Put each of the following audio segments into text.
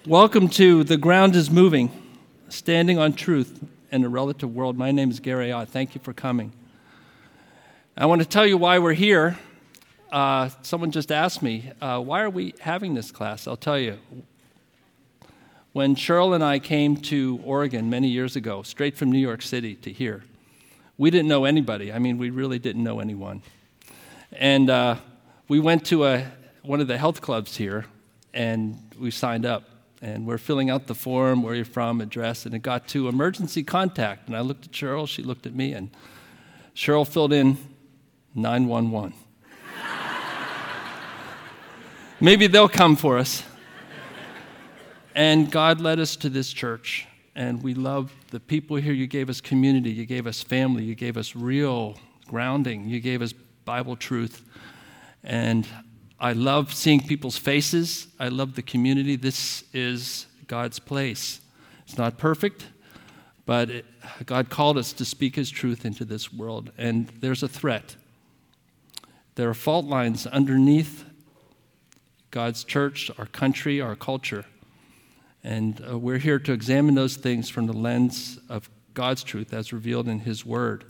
Welcome to The Ground is Moving, Standing on Truth in a Relative World. My name is Gary Ott. Thank you for coming. I want to tell you why we're here. Someone just asked me, why are we having this class? I'll tell you. When Cheryl and I came to Oregon many years ago, straight from New York City to here, we didn't know anybody. I mean, we really didn't know anyone. And we went to one of the health clubs here, and we signed up. And we're filling out the form, where you're from, address, and it got to emergency contact. And I looked at Cheryl, she looked at me, and Cheryl filled in 911. Maybe they'll come for us. And God led us to this church, and we love the people here. You gave us community, you gave us family, you gave us real grounding, you gave us Bible truth. And I love seeing people's faces. I love the community. This is God's place. It's not perfect, but God called us to speak His truth into this world, and there's a threat. There are fault lines underneath God's church, our country, our culture, and we're here to examine those things from the lens of God's truth as revealed in His Word.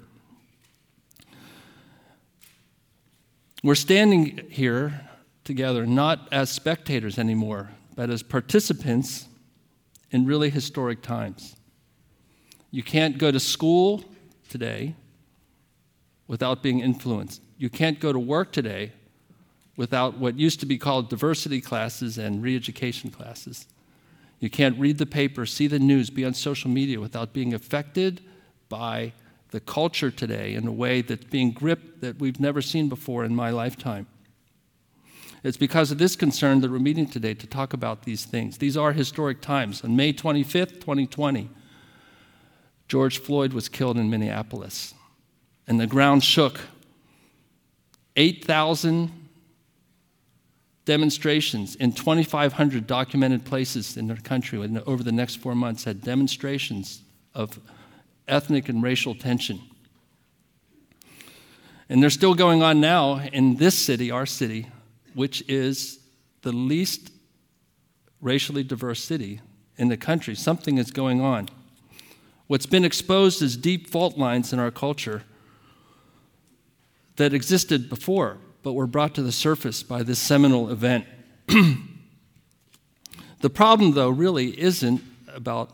We're standing here together, not as spectators anymore, but as participants in really historic times. You can't go to school today without being influenced. You can't go to work today without what used to be called diversity classes and re-education classes. You can't read the paper, see the news, be on social media without being affected by the culture today in a way that's being gripped that we've never seen before in my lifetime. It's because of this concern that we're meeting today to talk about these things. These are historic times. On May 25th, 2020, George Floyd was killed in Minneapolis, and the ground shook. 8,000 demonstrations in 2,500 documented places in the country over the next 4 months had demonstrations of ethnic and racial tension. And they're still going on now in this city, our city, which is the least racially diverse city in the country. Something is going on. What's been exposed is deep fault lines in our culture that existed before, but were brought to the surface by this seminal event. The problem, though, really isn't about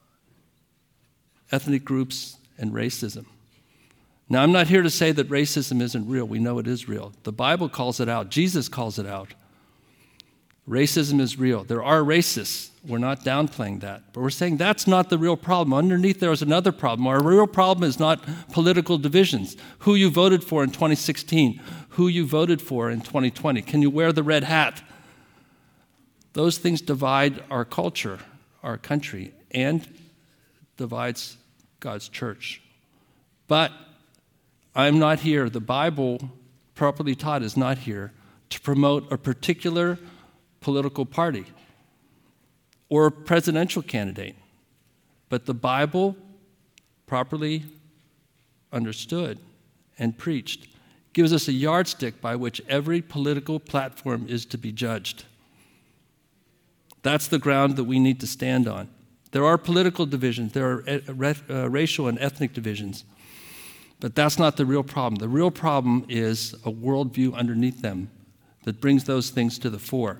ethnic groups and racism. Now, I'm not here to say that racism isn't real. We know it is real. The Bible calls it out. Jesus calls it out. Racism is real. There are racists. We're not downplaying that. But we're saying that's not the real problem. Underneath there is another problem. Our real problem is not political divisions. Who you voted for in 2016. Who you voted for in 2020. Can you wear the red hat? Those things divide our culture, our country, and divides God's church. But I'm not here, the Bible properly taught is not here to promote a particular political party or a presidential candidate. But the Bible, properly understood and preached, gives us a yardstick by which every political platform is to be judged. That's the ground that we need to stand on. There are political divisions, there are racial and ethnic divisions. But that's not the real problem. The real problem is a worldview underneath them that brings those things to the fore.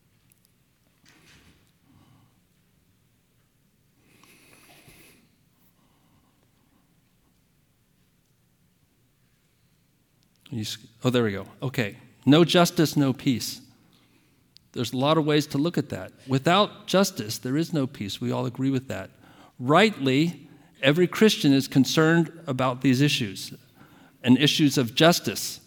Oh, there we go. Okay. No justice, no peace. There's a lot of ways to look at that. Without justice, there is no peace. We all agree with that. Rightly, every Christian is concerned about these issues and issues of justice,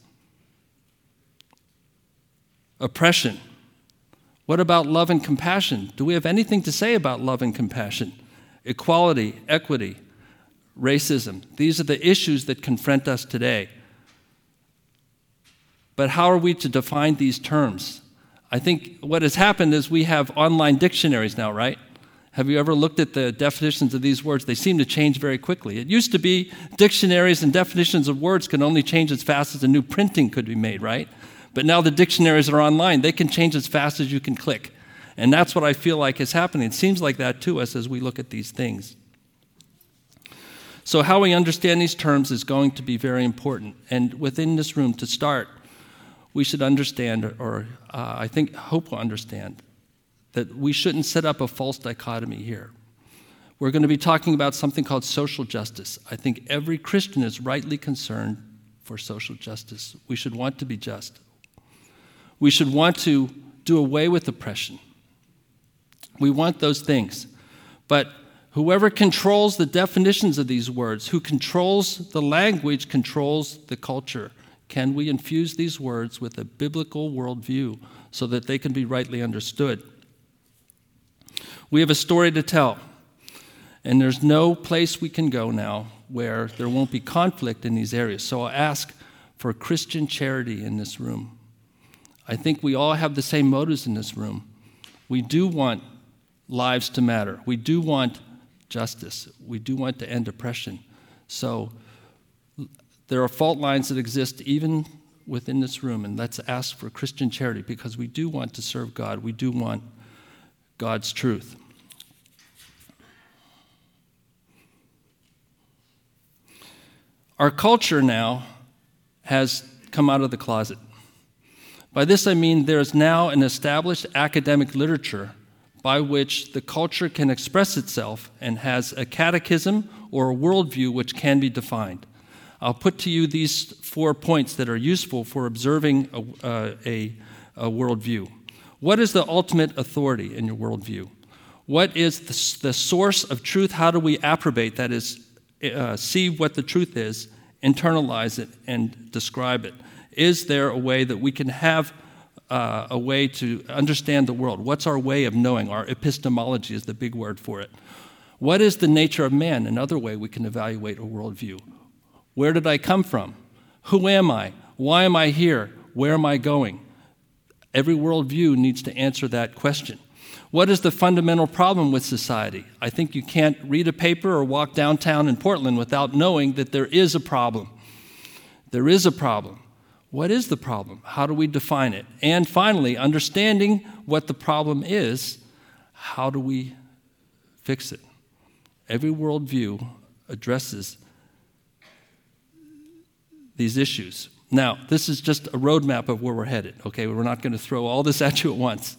oppression. What about love and compassion? Do we have anything to say about love and compassion? Equality, equity, racism. These are the issues that confront us today. But how are we to define these terms? I think what has happened is we have online dictionaries now, right? Have you ever looked at the definitions of these words? They seem to change very quickly. It used to be dictionaries and definitions of words can only change as fast as a new printing could be made, right? But now the dictionaries are online. They can change as fast as you can click. And that's what I feel like is happening. It seems like that to us as we look at these things. So how we understand these terms is going to be very important. And within this room, to start, we should understand, or hope we'll understand, that we shouldn't set up a false dichotomy here. We're going to be talking about something called social justice. I think every Christian is rightly concerned for social justice. We should want to be just. We should want to do away with oppression. We want those things. But whoever controls the definitions of these words, who controls the language, controls the culture. Can we infuse these words with a biblical worldview so that they can be rightly understood? We have a story to tell. And there's no place we can go now where there won't be conflict in these areas. So I'll ask for Christian charity in this room. I think we all have the same motives in this room. We do want lives to matter. We do want justice. We do want to end oppression. So there are fault lines that exist even within this room, and let's ask for Christian charity because we do want to serve God. We do want God's truth. Our culture now has come out of the closet. By this I mean there is now an established academic literature by which the culture can express itself and has a catechism or a worldview which can be defined. I'll put to you these 4 points that are useful for observing a worldview. What is the ultimate authority in your worldview? What is the source of truth? How do we approbate, that is, see what the truth is, internalize it, and describe it? Is there a way that we can have a way to understand the world? What's our way of knowing? Our epistemology is the big word for it. What is the nature of man? Another way we can evaluate a worldview. Where did I come from? Who am I? Why am I here? Where am I going? Every worldview needs to answer that question. What is the fundamental problem with society? I think you can't read a paper or walk downtown in Portland without knowing that there is a problem. There is a problem. What is the problem? How do we define it? And finally, understanding what the problem is, how do we fix it? Every worldview addresses these issues. Now, this is just a roadmap of where we're headed, okay? We're not going to throw all this at you at once.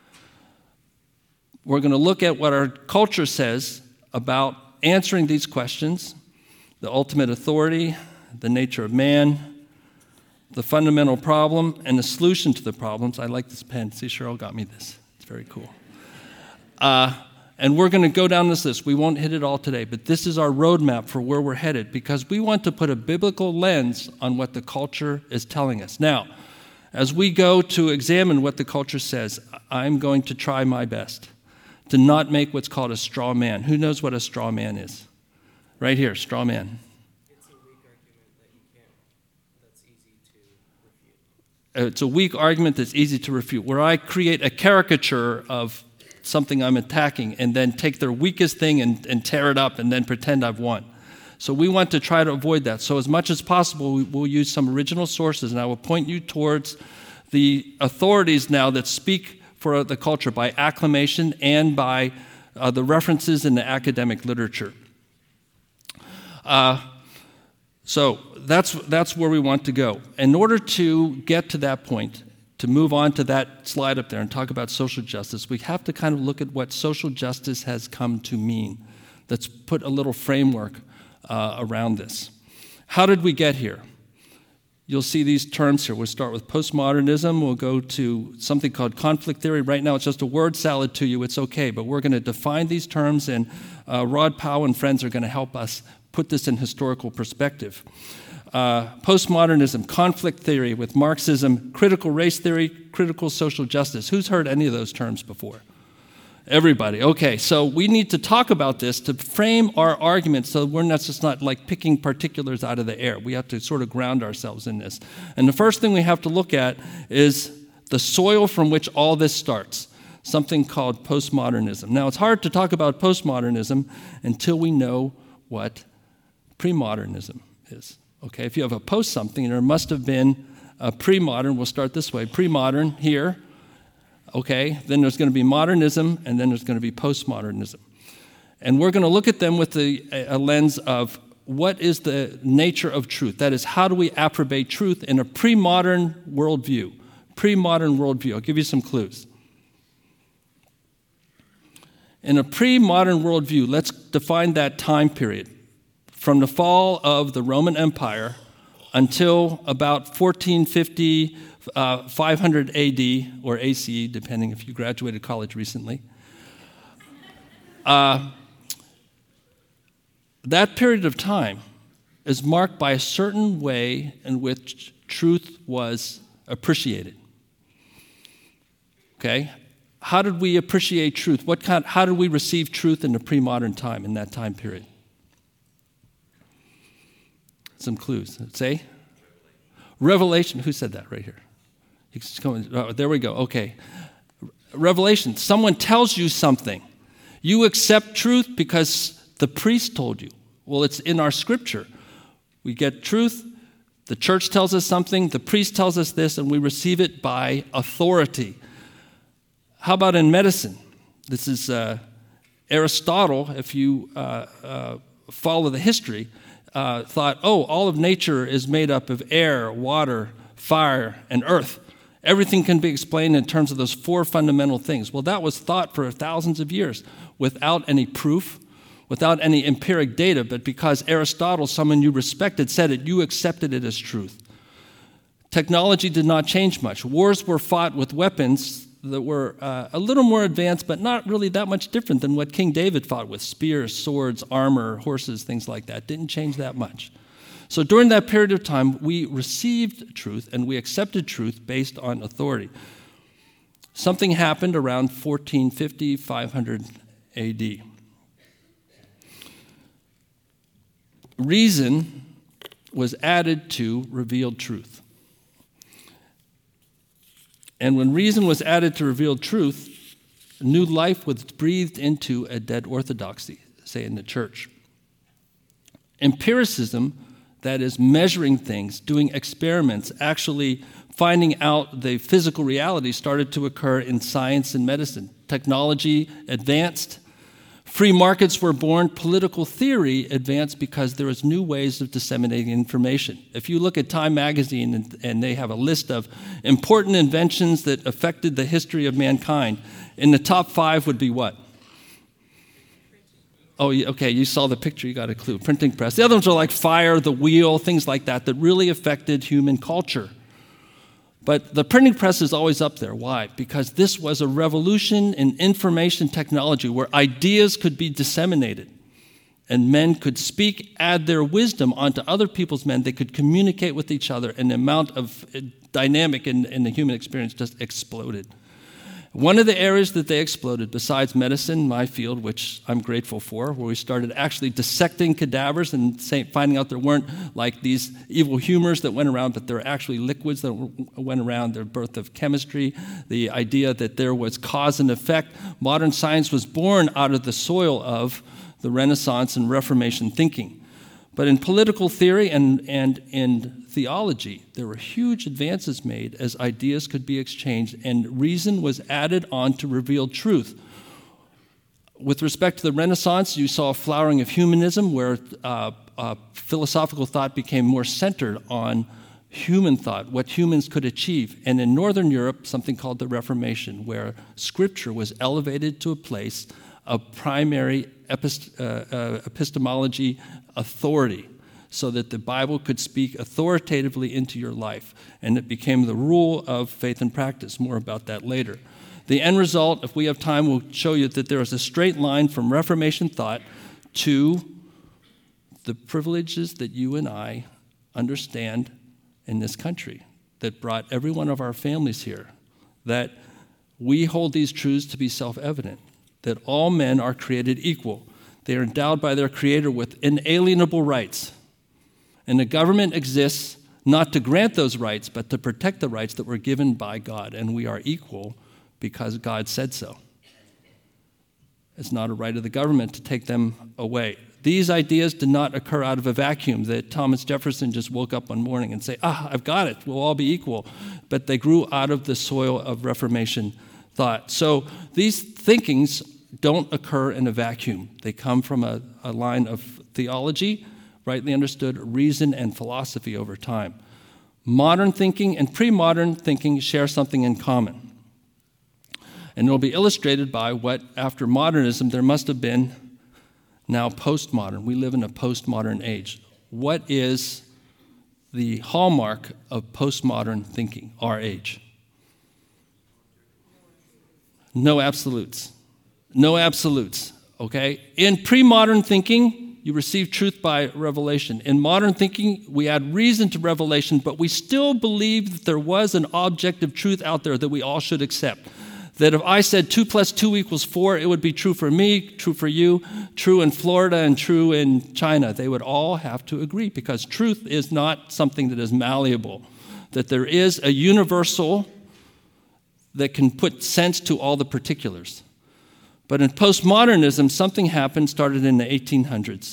We're going to look at what our culture says about answering these questions, the ultimate authority, the nature of man, the fundamental problem, and the solution to the problems. I like this pen. See, Cheryl got me this. It's very cool. And we're going to go down this list. We won't hit it all today, but this is our roadmap for where we're headed because we want to put a biblical lens on what the culture is telling us. Now, as we go to examine what the culture says, I'm going to try my best to not make what's called a straw man. Who knows what a straw man is? Right here, straw man. It's a weak argument that you can't, that's easy to refute. It's a weak argument that's easy to refute, where I create a caricature of something I'm attacking and then take their weakest thing and tear it up and then pretend I've won. So we want to try to avoid that. So as much as possible, we'll use some original sources, and I will point you towards the authorities now that speak for the culture by acclamation and by the references in the academic literature. So that's where we want to go. In order to get to that point, to move on to that slide up there and talk about social justice, we have to kind of look at what social justice has come to mean. Let's put a little framework around this. How did we get here? You'll see these terms here. We'll start with postmodernism. We'll go to something called conflict theory. Right now, it's just a word salad to you. It's okay, but we're going to define these terms, and Rod Powell and friends are going to help us put this in historical perspective. Postmodernism, conflict theory with Marxism, critical race theory, critical social justice. Who's heard any of those terms before? Everybody. Okay, so we need to talk about this to frame our argument so we're not just not like picking particulars out of the air. We have to sort of ground ourselves in this. And the first thing we have to look at is the soil from which all this starts, something called postmodernism. Now, it's hard to talk about postmodernism until we know what premodernism is. Okay, if you have a post something, there must have been a pre-modern. We'll start this way. Pre-modern here. Okay? Then there's going to be modernism, and then there's going to be postmodernism. And we're going to look at them with a lens of what is the nature of truth? That is, how do we approbate truth in a pre-modern worldview? Pre-modern worldview. I'll give you some clues. In a pre-modern worldview, let's define that time period. From the fall of the Roman Empire until about 1450, 500 AD, or ACE, depending if you graduated college recently. That period of time is marked by a certain way in which truth was appreciated. Okay? How did we appreciate truth? How did we receive truth in the pre-modern time, in that time period? Some clues. Say? Revelation. Who said that right here? Oh, there we go. Okay. Revelation. Someone tells you something. You accept truth because the priest told you. Well, it's in our scripture. We get truth. The church tells us something. The priest tells us this, and we receive it by authority. How about in medicine? This is Aristotle, if you follow the history, thought, all of nature is made up of air, water, fire, and earth. Everything can be explained in terms of those four fundamental things. Well, that was thought for thousands of years without any proof, without any empiric data, but because Aristotle, someone you respected, said it, you accepted it as truth. Technology did not change much. Wars were fought with weapons that were a little more advanced, but not really that much different than what King David fought with: spears, swords, armor, horses, things like that. Didn't change that much. So during that period of time, we received truth and we accepted truth based on authority. Something happened around 1450, 500 AD. Reason was added to revealed truth. And when reason was added to revealed truth, new life was breathed into a dead orthodoxy, say in the church. Empiricism, that is measuring things, doing experiments, actually finding out the physical reality, started to occur in science and medicine. Technology advanced. Free markets were born. Political theory advanced because there was new ways of disseminating information. If you look at Time magazine and they have a list of important inventions that affected the history of mankind, in the top 5 would be what? Oh, okay, you saw the picture, you got a clue. Printing press. The other ones are like fire, the wheel, things like that really affected human culture. But the printing press is always up there. Why? Because this was a revolution in information technology where ideas could be disseminated and men could speak, add their wisdom onto other people's men. They could communicate with each other, and the amount of dynamic in the human experience just exploded. One of the areas that they exploded, besides medicine, my field, which I'm grateful for, where we started actually dissecting cadavers and finding out there weren't like these evil humors that went around, but there were actually liquids that went around, the birth of chemistry, the idea that there was cause and effect. Modern science was born out of the soil of the Renaissance and Reformation thinking. But in political theory and in theology, there were huge advances made as ideas could be exchanged, and reason was added on to reveal truth. With respect to the Renaissance, you saw a flowering of humanism where philosophical thought became more centered on human thought, what humans could achieve. And in Northern Europe, something called the Reformation, where Scripture was elevated to a place of primary epistemology authority, so that the Bible could speak authoritatively into your life. And it became the rule of faith and practice. More about that later. The end result, if we have time, will show you that there is a straight line from Reformation thought to the privileges that you and I understand in this country, that brought every one of our families here, that we hold these truths to be self-evident, that all men are created equal. They are endowed by their Creator with inalienable rights. And the government exists not to grant those rights, but to protect the rights that were given by God. And we are equal because God said so. It's not a right of the government to take them away. These ideas did not occur out of a vacuum, that Thomas Jefferson just woke up one morning and say, I've got it, we'll all be equal. But they grew out of the soil of Reformation thought. So these thinkings don't occur in a vacuum. They come from a line of theology, rightly understood, reason, and philosophy over time. Modern thinking and pre-modern thinking share something in common. And it will be illustrated by what, after modernism, there must have been now postmodern. We live in a postmodern age. What is the hallmark of postmodern thinking, our age? No absolutes. No absolutes, okay? In pre-modern thinking, you receive truth by revelation. In modern thinking, we add reason to revelation, but we still believe that there was an objective truth out there that we all should accept. That if I said 2 + 2 = 4, it would be true for me, true for you, true in Florida, and true in China. They would all have to agree because truth is not something that is malleable. That there is a universal that can put sense to all the particulars. But in postmodernism, something happened, started in the 1800s.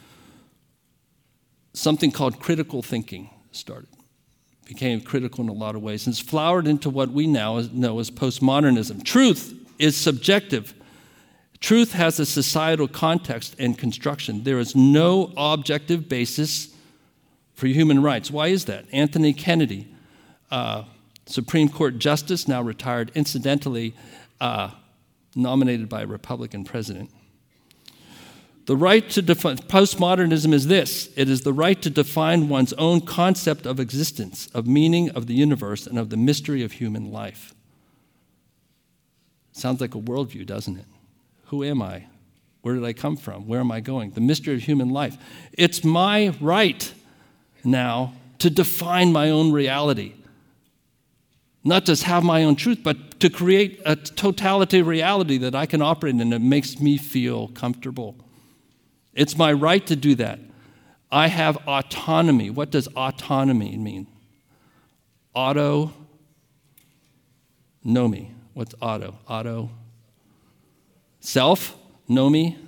Something called critical thinking started. Became critical in a lot of ways, and it's flowered into what we now know as postmodernism. Truth is subjective. Truth has a societal context and construction. There is no objective basis for human rights. Why is that? Anthony Kennedy, Supreme Court Justice, now retired, incidentally, nominated by a Republican president. The right to define, postmodernism is this: it is the right to define one's own concept of existence, of meaning of the universe, and of the mystery of human life. Sounds like a worldview, doesn't it? Who am I? Where did I come from? Where am I going? The mystery of human life. It's my right now to define my own reality. Not just have my own truth, but to create a totality of reality that I can operate in that makes me feel comfortable. It's my right to do that. I have autonomy. What does autonomy mean? Autonomy. What's auto? Auto. Self. Nomi.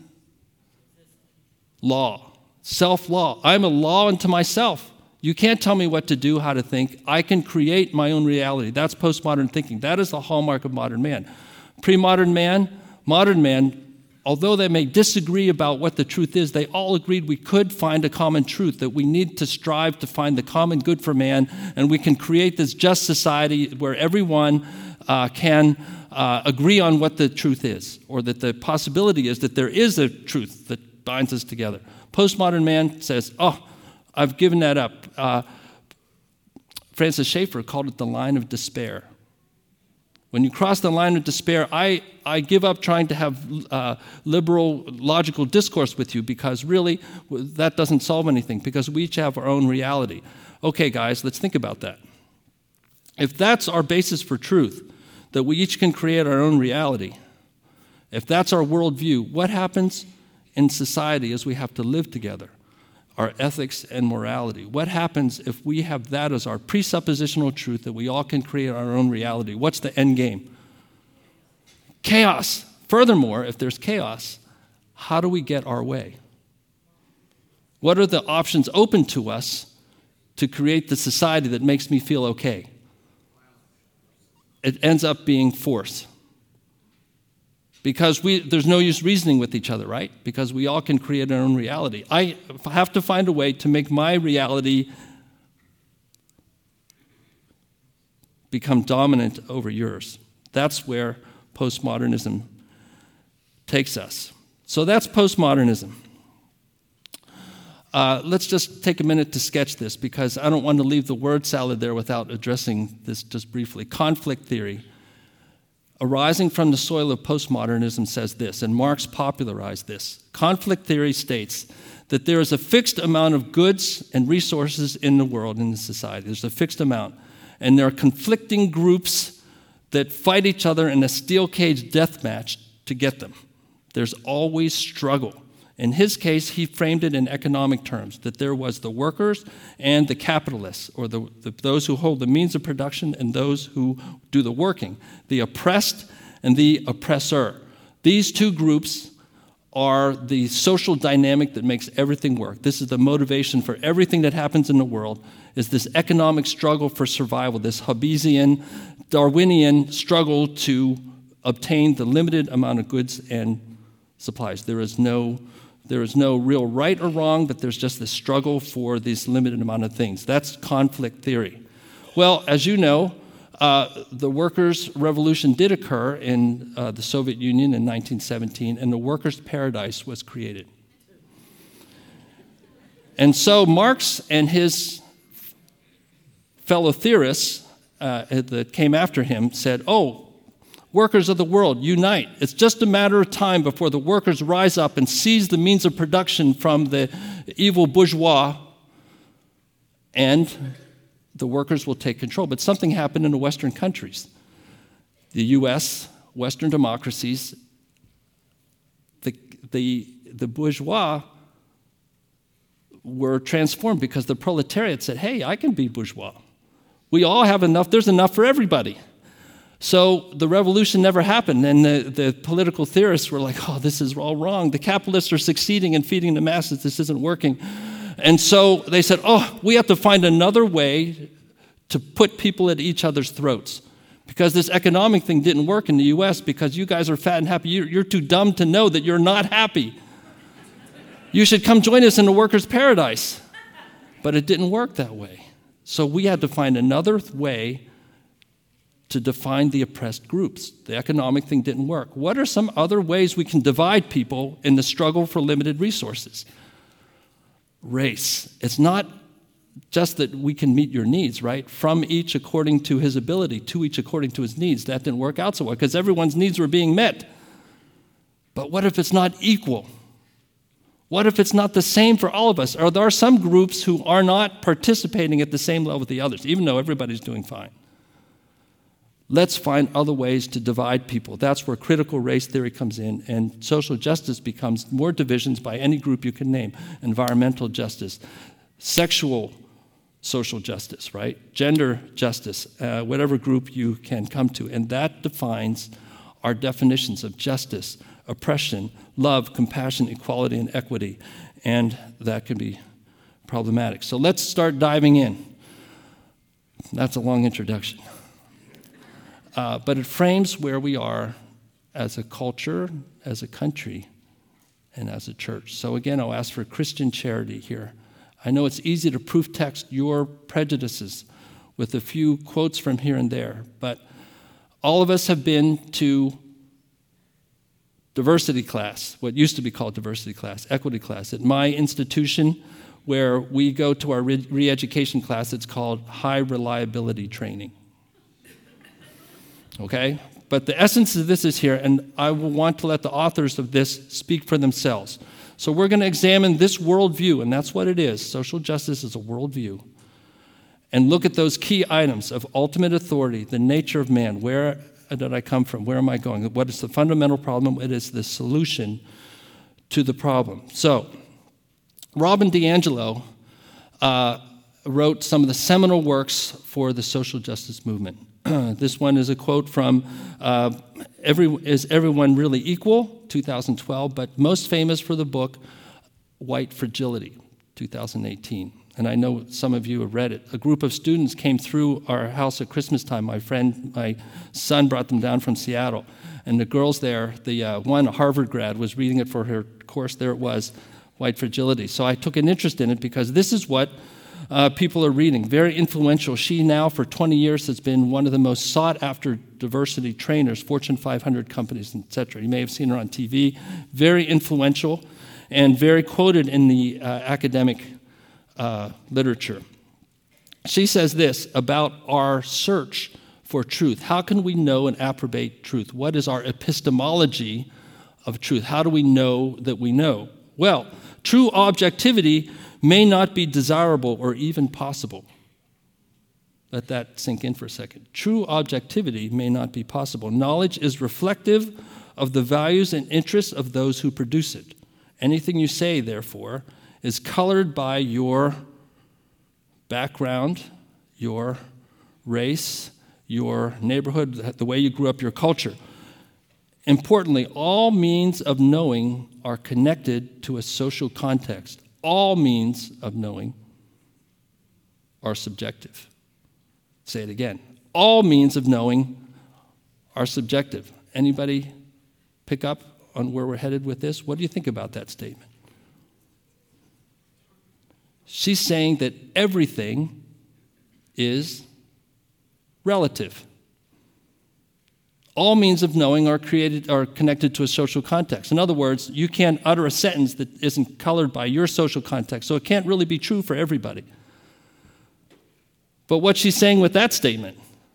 Law. Self-law. I'm a law unto myself. You can't tell me what to do, how to think. I can create my own reality. That's postmodern thinking. That is the hallmark of modern man. Pre-modern man, modern man, although they may disagree about what the truth is, they all agreed we could find a common truth, that we need to strive to find the common good for man, and we can create this just society where everyone can agree on what the truth is, or that the possibility is that there is a truth that binds us together. Postmodern man says, I've given that up. Francis Schaeffer called it the line of despair. When you cross the line of despair, I give up trying to have liberal, logical discourse with you, because really that doesn't solve anything, because we each have our own reality. Okay, guys, let's think about that. If that's our basis for truth, that we each can create our own reality, if that's our worldview, what happens in society as we have to live together? Our ethics and morality. What happens if we have that as our presuppositional truth, that we all can create our own reality? What's the end game? Chaos. Furthermore, if there's chaos, how do we get our way? What are the options open to us to create the society that makes me feel okay? It ends up being force. Because there's no use reasoning with each other, right? Because we all can create our own reality. I have to find a way to make my reality become dominant over yours. That's where postmodernism takes us. So that's postmodernism. Let's just take a minute to sketch this, because I don't want to leave the word salad there without addressing this just briefly. Conflict theory, arising from the soil of postmodernism, says this, and Marx popularized this. Conflict theory states that there is a fixed amount of goods and resources in the world, in the society. There's a fixed amount. And there are conflicting groups that fight each other in a steel cage death match to get them. There's always struggle. In his case, he framed it in economic terms, that there was the workers and the capitalists, or those who hold the means of production and those who do the working, the oppressed and the oppressor. These two groups are the social dynamic that makes everything work. This is the motivation for everything that happens in the world, is this economic struggle for survival, this Hobbesian, Darwinian struggle to obtain the limited amount of goods and supplies. There is no real right or wrong, but there's just the struggle for this limited amount of things. That's conflict theory. Well, as you know, the workers' revolution did occur in the Soviet Union in 1917, and the workers' paradise was created. And so Marx and his fellow theorists that came after him said, workers of the world, unite. It's just a matter of time before the workers rise up and seize the means of production from the evil bourgeois, and the workers will take control. But something happened in the Western countries. The U.S., Western democracies, the bourgeois were transformed because the proletariat said, hey, I can be bourgeois. We all have enough. There's enough for everybody. So the revolution never happened, and the political theorists were like, this is all wrong. The capitalists are succeeding in feeding the masses. This isn't working. And so they said, we have to find another way to put people at each other's throats, because this economic thing didn't work in the U.S. because you guys are fat and happy. You're too dumb to know that you're not happy. You should come join us in the workers' paradise. But it didn't work that way. So we had to find another way to define the oppressed groups. The economic thing didn't work. What are some other ways we can divide people in the struggle for limited resources? Race. It's not just that we can meet your needs, right? From each according to his ability, to each according to his needs. That didn't work out so well because everyone's needs were being met. But what if it's not equal? What if it's not the same for all of us? Or there are some groups who are not participating at the same level with the others, even though everybody's doing fine. Let's find other ways to divide people. That's where critical race theory comes in, and social justice becomes more divisions by any group you can name. Environmental justice, sexual social justice, right? Gender justice, whatever group you can come to. And that defines our definitions of justice, oppression, love, compassion, equality, and equity. And that can be problematic. So let's start diving in. That's a long introduction. But it frames where we are as a culture, as a country, and as a church. So again, I'll ask for Christian charity here. I know it's easy to proof text your prejudices with a few quotes from here and there, but all of us have been to diversity class, what used to be called diversity class, equity class. At my institution, where we go to our re-education class, it's called high reliability training. Okay? But the essence of this is here, and I will want to let the authors of this speak for themselves. So we're going to examine this worldview, and that's what it is. Social justice is a worldview. And look at those key items of ultimate authority, the nature of man. Where did I come from? Where am I going? What is the fundamental problem? What is the solution to the problem? So, Robin DiAngelo wrote some of the seminal works for the social justice movement. This one is a quote from Is Everyone Really Equal, 2012, but most famous for the book White Fragility, 2018. And I know some of you have read it. A group of students came through our house at Christmas time. My son brought them down from Seattle. And the girls there, the one, a Harvard grad, was reading it for her course. There it was, White Fragility. So I took an interest in it because this is what people are reading. Very influential. She now, for 20 years, has been one of the most sought-after diversity trainers, Fortune 500 companies, etc. You may have seen her on TV. Very influential and very quoted in the academic literature. She says this about our search for truth. How can we know and approbate truth? What is our epistemology of truth? How do we know that we know? Well, true objectivity may not be desirable or even possible. Let that sink in for a second. True objectivity may not be possible. Knowledge is reflective of the values and interests of those who produce it. Anything you say, therefore, is colored by your background, your race, your neighborhood, the way you grew up, your culture. Importantly, all means of knowing are connected to a social context. All means of knowing are subjective. Say it again. All means of knowing are subjective. Anybody pick up on where we're headed with this? What do you think about that statement? She's saying that everything is relative. All means of knowing are connected to a social context. In other words, you can't utter a sentence that isn't colored by your social context, so it can't really be true for everybody. But what she's saying with that statement,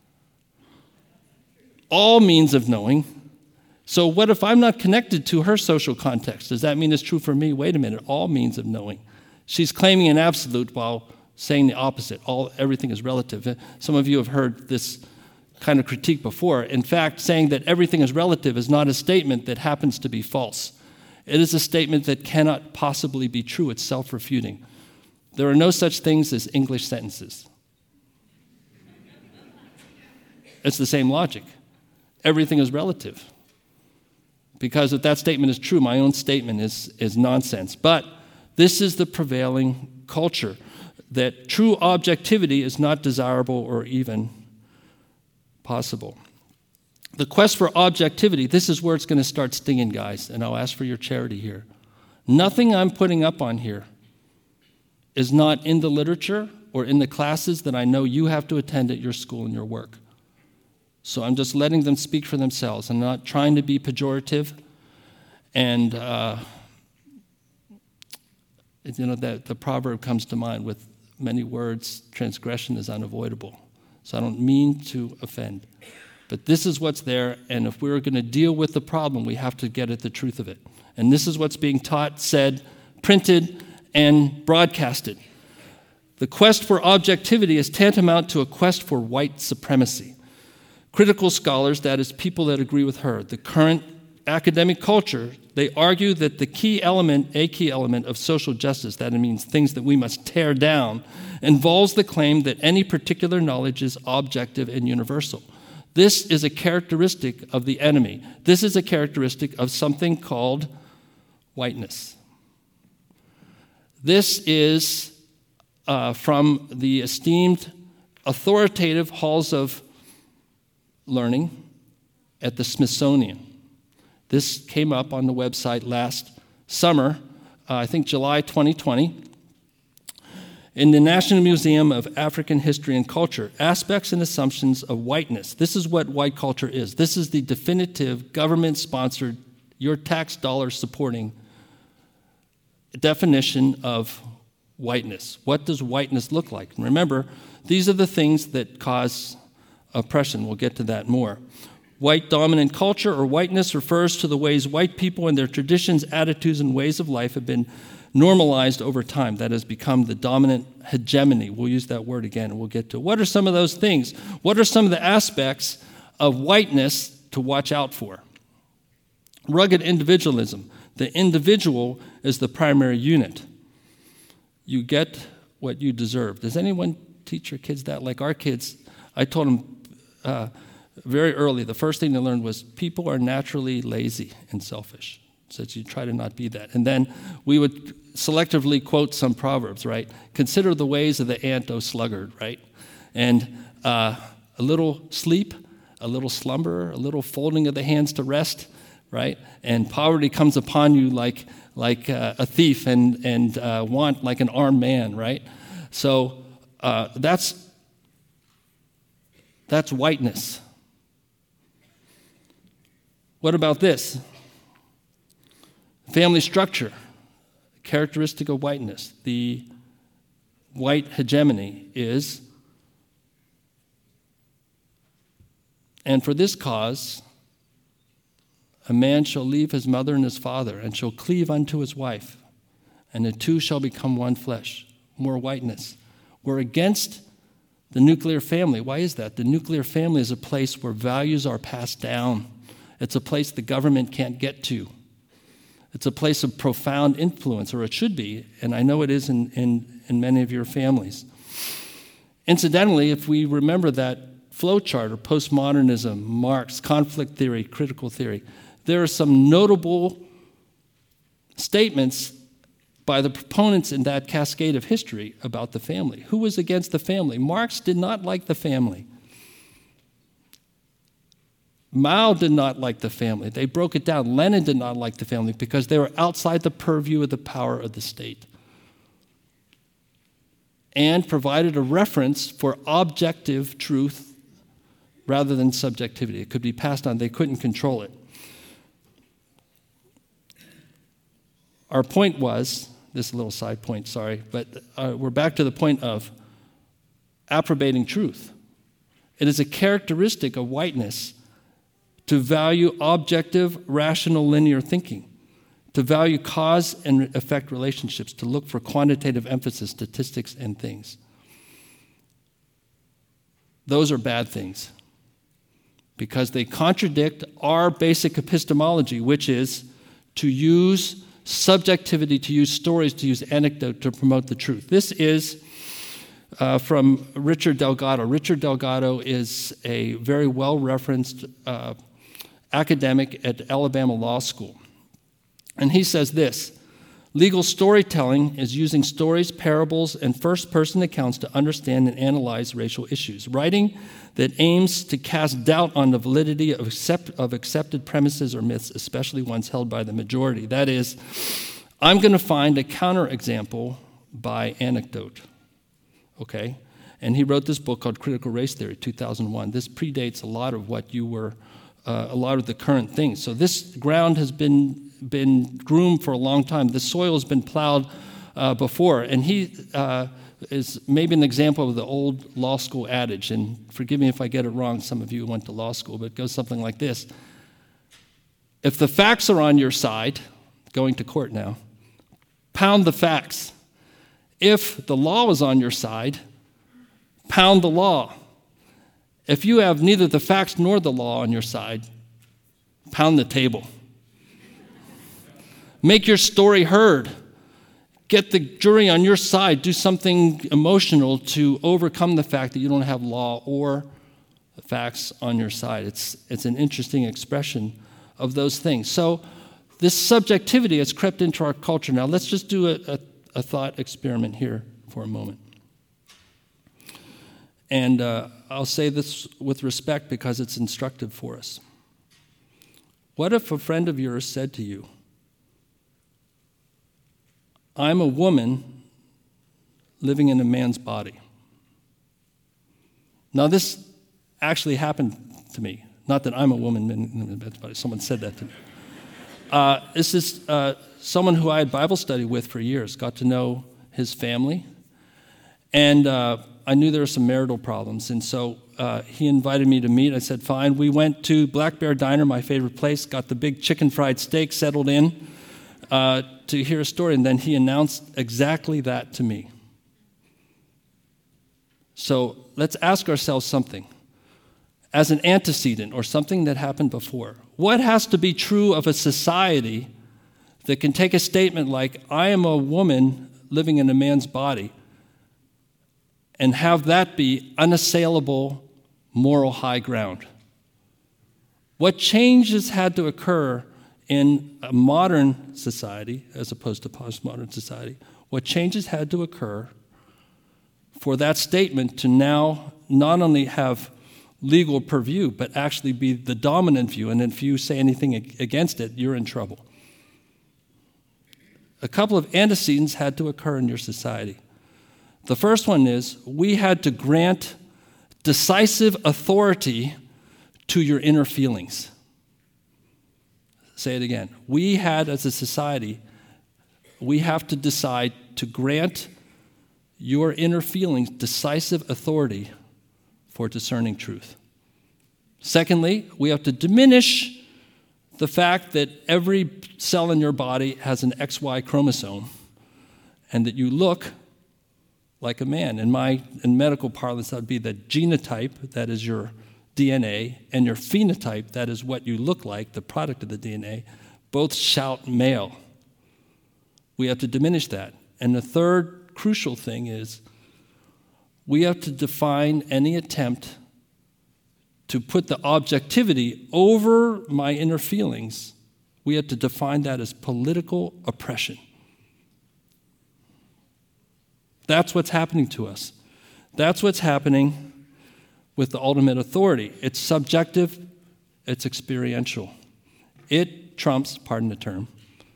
all means of knowing, so what if I'm not connected to her social context? Does that mean it's true for me? Wait a minute, all means of knowing. She's claiming an absolute while saying the opposite. Everything is relative. Some of you have heard this kind of critique before. In fact, saying that everything is relative is not a statement that happens to be false. It is a statement that cannot possibly be true. It's self-refuting. There are no such things as English sentences. It's the same logic. Everything is relative. Because if that statement is true, my own statement is nonsense. But this is the prevailing culture, that true objectivity is not desirable or even possible. The quest for objectivity, this is where it's going to start stinging, guys, and I'll ask for your charity here. Nothing I'm putting up on here is not in the literature or in the classes that I know you have to attend at your school and your work. So I'm just letting them speak for themselves. I'm not trying to be pejorative. And, that the proverb comes to mind, with many words, transgression is unavoidable. So I don't mean to offend. But this is what's there, and if we're going to deal with the problem, we have to get at the truth of it. And this is what's being taught, said, printed, and broadcasted. The quest for objectivity is tantamount to a quest for white supremacy. Critical scholars, that is, people that agree with her, the current academic culture, they argue that a key element of social justice, that means things that we must tear down, involves the claim that any particular knowledge is objective and universal. This is a characteristic of the enemy. This is a characteristic of something called whiteness. This is from the esteemed authoritative halls of learning at the Smithsonian. This came up on the website last summer, I think July 2020. In the National Museum of African History and Culture, Aspects and Assumptions of Whiteness. This is what white culture is. This is the definitive government-sponsored, your tax dollars supporting definition of whiteness. What does whiteness look like? And remember, these are the things that cause oppression. We'll get to that more. White dominant culture or whiteness refers to the ways white people and their traditions, attitudes, and ways of life have been normalized over time. That has become the dominant hegemony. We'll use that word again, and we'll get to it. What are some of those things? What are some of the aspects of whiteness to watch out for? Rugged individualism. The individual is the primary unit. You get what you deserve. Does anyone teach your kids that? Like our kids, I told them very early, the first thing they learned was people are naturally lazy and selfish. So you try to not be that. And then we would selectively quote some proverbs, right? Consider the ways of the ant, O sluggard, right? And a little sleep, a little slumber, a little folding of the hands to rest, right? And poverty comes upon you like a thief, and want like an armed man, right? So that's whiteness. What about this? Family structure, characteristic of whiteness. The white hegemony is, and for this cause, a man shall leave his mother and his father, and shall cleave unto his wife, and the two shall become one flesh. More whiteness. We're against the nuclear family. Why is that? The nuclear family is a place where values are passed down. It's a place the government can't get to. It's a place of profound influence, or it should be, and I know it is in many of your families. Incidentally, if we remember that flow chart or postmodernism, Marx, conflict theory, critical theory, there are some notable statements by the proponents in that cascade of history about the family. Who was against the family? Marx did not like the family. Mao did not like the family. They broke it down. Lenin did not like the family because they were outside the purview of the power of the state, and provided a reference for objective truth rather than subjectivity. It could be passed on. They couldn't control it. Our point was, this is a little side point, sorry, but we're back to the point of approbating truth. It is a characteristic of whiteness to value objective, rational, linear thinking, to value cause and effect relationships, to look for quantitative emphasis, statistics, and things. Those are bad things because they contradict our basic epistemology, which is to use subjectivity, to use stories, to use anecdote to promote the truth. This is from Richard Delgado. Richard Delgado is a very well-referenced academic at Alabama Law School. And he says this: legal storytelling is using stories, parables, and first-person accounts to understand and analyze racial issues. Writing that aims to cast doubt on the validity of accepted premises or myths, especially ones held by the majority. That is, I'm going to find a counterexample by anecdote. Okay? And he wrote this book called Critical Race Theory, 2001. This predates a lot of what you were, a lot of the current things. So this ground has been groomed for a long time. The soil has been plowed before. And he is maybe an example of the old law school adage, and forgive me if I get it wrong, some of you went to law school, but it goes something like this. If the facts are on your side, going to court now, pound the facts. If the law is on your side, pound the law. If you have neither the facts nor the law on your side, pound the table. Make your story heard. Get the jury on your side. Do something emotional to overcome the fact that you don't have law or facts on your side. It's an interesting expression of those things. So this subjectivity has crept into our culture. Now let's just do a thought experiment here for a moment. And I'll say this with respect because it's instructive for us. What if a friend of yours said to you, I'm a woman living in a man's body? Now, this actually happened to me. Not that I'm a woman living in a man's body. Someone said that to me. This is someone who I had Bible study with for years, got to know his family, and I knew there were some marital problems, and so he invited me to meet. I said, fine. We went to Black Bear Diner, my favorite place, got the big chicken fried steak, settled in to hear a story, and then he announced exactly that to me. So let's ask ourselves something. As an antecedent or something that happened before, what has to be true of a society that can take a statement like, I am a woman living in a man's body, and have that be unassailable moral high ground? What changes had to occur in a modern society as opposed to postmodern society? What changes had to occur for that statement to now not only have legal purview, but actually be the dominant view, and if you say anything against it, you're in trouble? A couple of antecedents had to occur in your society. The first one is we had to grant decisive authority to your inner feelings. Say it again. We had, as a society, we have to decide to grant your inner feelings decisive authority for discerning truth. Secondly, we have to diminish the fact that every cell in your body has an XY chromosome and that you look like a man. In medical parlance, that would be the genotype, that is your DNA, and your phenotype, that is what you look like, the product of the DNA, both shout male. We have to diminish that. And the third crucial thing is we have to define any attempt to put the objectivity over my inner feelings. We have to define that as political oppression. That's what's happening to us. That's what's happening with the ultimate authority. It's subjective, It's experiential. It trumps, pardon the term,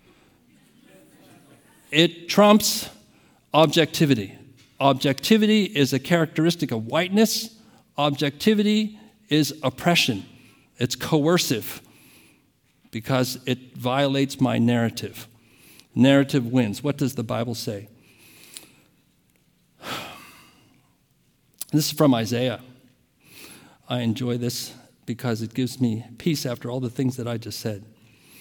it trumps objectivity. Objectivity is a characteristic of whiteness. Objectivity is oppression. It's coercive because it violates my narrative. Narrative wins. What does the Bible say? This is from Isaiah. I enjoy this because it gives me peace after all the things that I just said.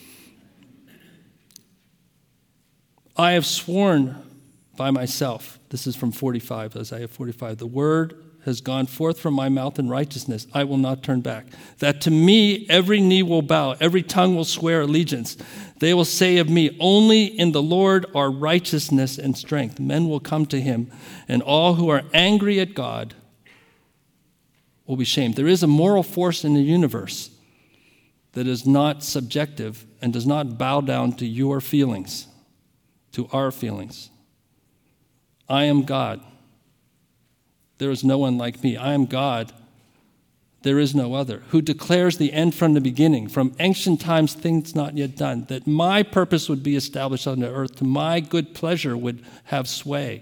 I have sworn by myself. This is from 45, Isaiah 45. The word has gone forth from my mouth in righteousness. I will not turn back. That to me every knee will bow, every tongue will swear allegiance. They will say of me, only in the Lord are righteousness and strength. Men will come to him, and all who are angry at God will be shamed. There is a moral force in the universe that is not subjective and does not bow down to your feelings, to our feelings. I am God. There is no one like me. I am God. There is no other. Who declares the end from the beginning, from ancient times, things not yet done, that my purpose would be established on the earth, to my good pleasure would have sway.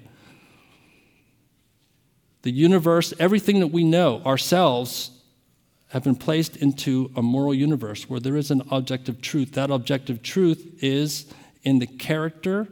The universe, everything that we know, ourselves, have been placed into a moral universe where there is an objective truth. That objective truth is in the character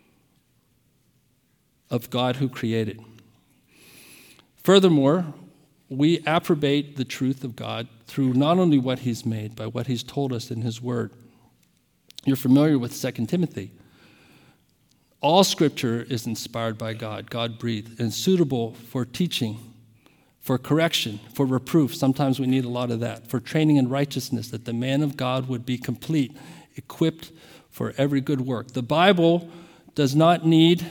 of God who created. Furthermore, we approbate the truth of God through not only what he's made, but what he's told us in his word. You're familiar with 2 Timothy. All scripture is inspired by God, God-breathed, and suitable for teaching, for correction, for reproof. Sometimes we need a lot of that. For training in righteousness, that the man of God would be complete, equipped for every good work. The Bible does not need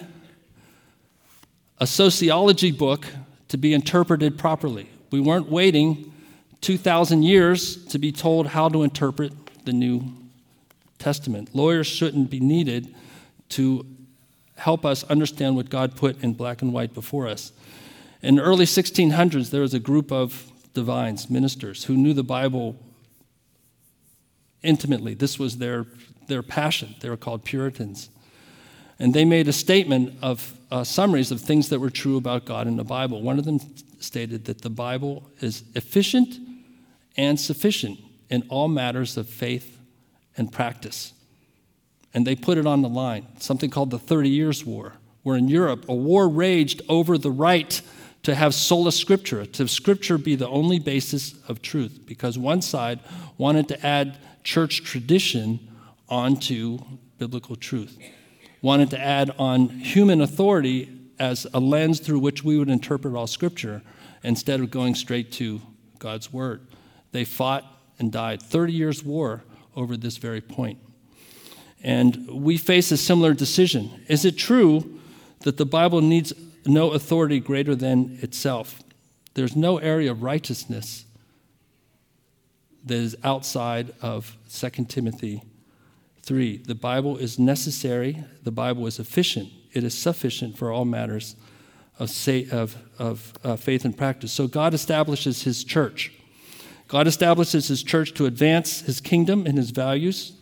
a sociology book to be interpreted properly. We weren't waiting 2,000 years to be told how to interpret the New Testament. Lawyers shouldn't be needed to help us understand what God put in black and white before us. In the early 1600s, there was a group of divines, ministers, who knew the Bible intimately. This was their passion. They were called Puritans. And they made a statement of summaries of things that were true about God in the Bible. One of them stated that the Bible is efficient and sufficient in all matters of faith and practice. And they put it on the line, something called the 30 Years' War, where in Europe a war raged over the right to have sola scriptura, to Scripture be the only basis of truth, because one side wanted to add church tradition onto biblical truth, wanted to add on human authority as a lens through which we would interpret all Scripture instead of going straight to God's Word. They fought and died. 30 Years' War over this very point. And we face a similar decision. Is it true that the Bible needs no authority greater than itself? There's no area of righteousness that is outside of 2 Timothy 3. The Bible is necessary. The Bible is efficient. It is sufficient for all matters of faith and practice. So God establishes his church. God establishes his church to advance his kingdom and his values.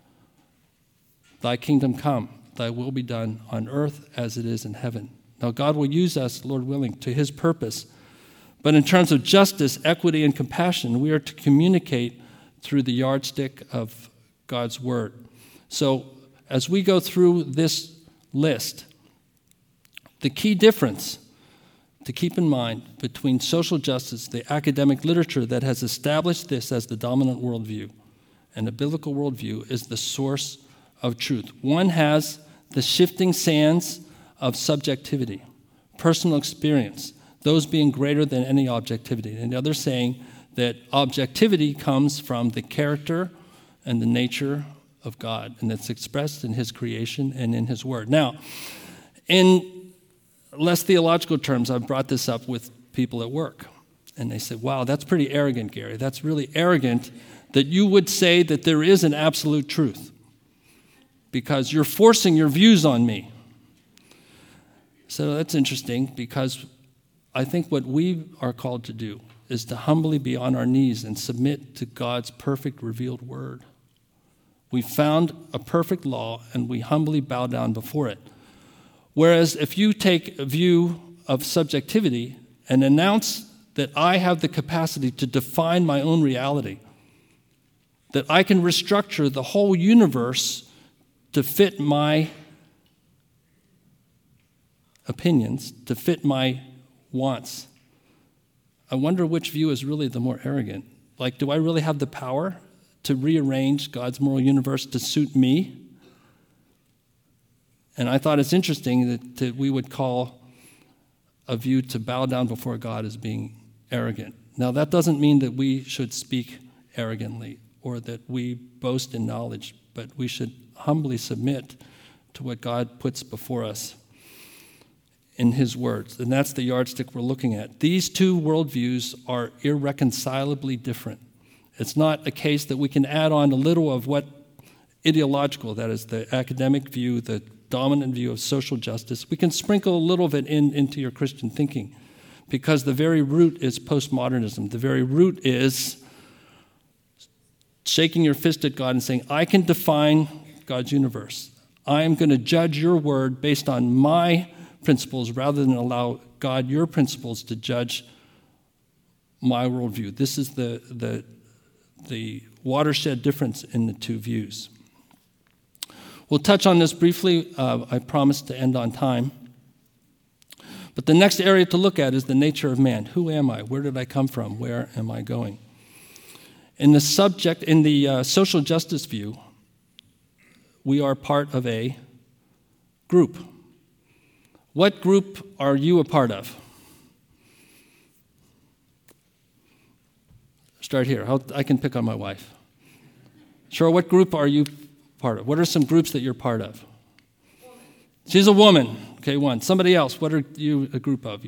Thy kingdom come, thy will be done on earth as it is in heaven. Now God will use us, Lord willing, to his purpose. But in terms of justice, equity, and compassion, we are to communicate through the yardstick of God's word. So as we go through this list, the key difference to keep in mind between social justice, the academic literature that has established this as the dominant worldview, and the biblical worldview is the source of truth. One has the shifting sands of subjectivity, personal experience, those being greater than any objectivity. And the other saying that objectivity comes from the character and the nature of God, and it's expressed in his creation and in his word. Now, in less theological terms, I've brought this up with people at work, and they say, wow, that's pretty arrogant, Gary. That's really arrogant that you would say that there is an absolute truth, because you're forcing your views on me. So that's interesting, because I think what we are called to do is to humbly be on our knees and submit to God's perfect revealed word. We found a perfect law, and we humbly bow down before it. Whereas if you take a view of subjectivity and announce that I have the capacity to define my own reality, that I can restructure the whole universe to fit my opinions, to fit my wants, I wonder which view is really the more arrogant. Like, do I really have the power to rearrange God's moral universe to suit me? And I thought it's interesting that we would call a view to bow down before God as being arrogant. Now, that doesn't mean that we should speak arrogantly or that we boast in knowledge, but we should humbly submit to what God puts before us in his words. And that's the yardstick we're looking at. These two worldviews are irreconcilably different. It's not a case that we can add on a little of what ideological, that is the academic view, the dominant view of social justice. We can sprinkle a little of it into your Christian thinking, because the very root is postmodernism. The very root is shaking your fist at God and saying, I can define God's universe. I am going to judge your word based on my principles rather than allow God, your principles, to judge my worldview. This is the watershed difference in the two views. We'll touch on this briefly. I promise to end on time. But the next area to look at is the nature of man. Who am I? Where did I come from? Where am I going? In the social justice view, we are part of a group. What group are you a part of? Start here. I can pick on my wife. Sure, what group are you part of? What are some groups that you're part of? Woman. She's a woman. Okay, one. Somebody else, what are you a group of?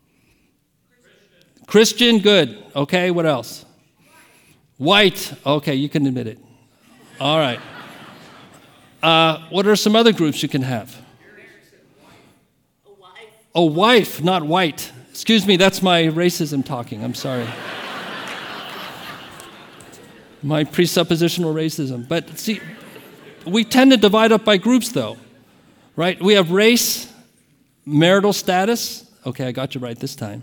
Christian, good. Okay, what else? White. Okay, you can admit it. All right. What are some other groups you can have? A wife, not white. Excuse me, that's my racism talking. I'm sorry. My presuppositional racism. But see, we tend to divide up by groups, though, right? We have race, marital status. Okay, I got you right this time.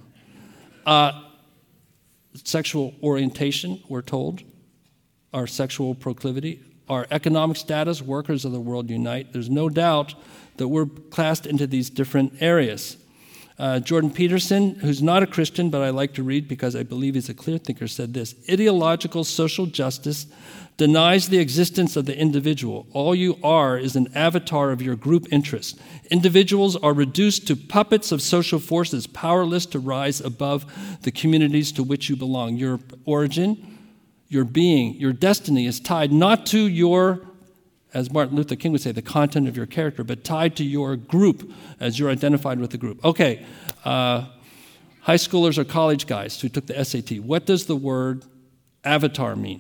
Sexual orientation, we're told. Our sexual proclivity. Our economic status, workers of the world unite. There's no doubt that we're classed into these different areas. Jordan Peterson, who's not a Christian, but I like to read because I believe he's a clear thinker, said this: ideological social justice denies the existence of the individual. All you are is an avatar of your group interest. Individuals are reduced to puppets of social forces, powerless to rise above the communities to which you belong. Your origin, your being, your destiny is tied not to your, as Martin Luther King would say, the content of your character, but tied to your group as you're identified with the group. Okay, high schoolers or college guys who took the SAT, what does the word avatar mean?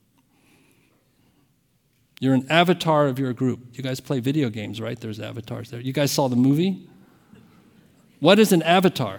You're an avatar of your group. You guys play video games, right? There's avatars there. You guys saw the movie? What is an avatar?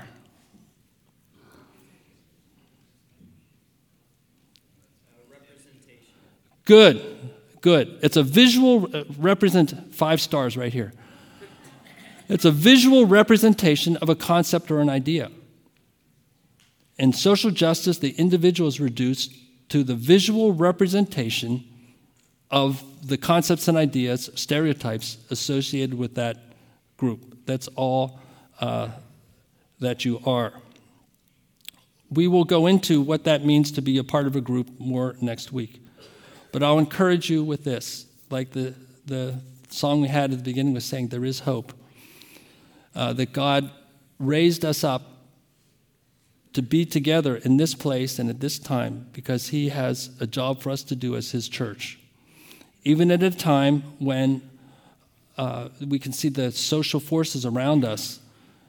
Representation. Good. It's a visual represent 5 stars right here. It's a visual representation of a concept or an idea. In social justice, the individual is reduced to the visual representation of the concepts and ideas, stereotypes associated with that group. That's all that you are. We will go into what that means to be a part of a group more next week. But I'll encourage you with this, like the song we had at the beginning was saying, there is hope. That God raised us up to be together in this place and at this time because he has a job for us to do as his church. Even at a time when we can see the social forces around us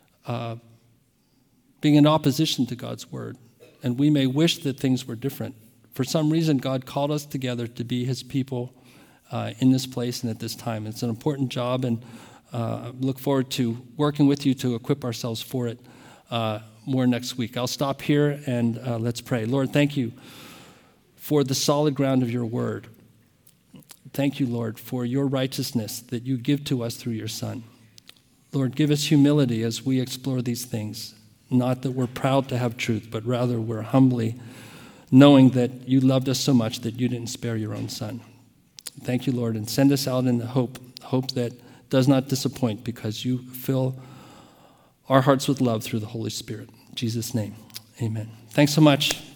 being in opposition to God's word. And we may wish that things were different. For some reason, God called us together to be his people in this place and at this time. It's an important job, and I look forward to working with you to equip ourselves for it. more next week. I'll stop here and let's pray. Lord, thank you for the solid ground of your word. Thank you, Lord, for your righteousness that you give to us through your Son. Lord, give us humility as we explore these things. Not that we're proud to have truth, but rather we're humbly knowing that you loved us so much that you didn't spare your own Son. Thank you, Lord, and send us out in the hope that does not disappoint, because you fill our hearts with love through the Holy Spirit. In Jesus' name, amen. Thanks so much.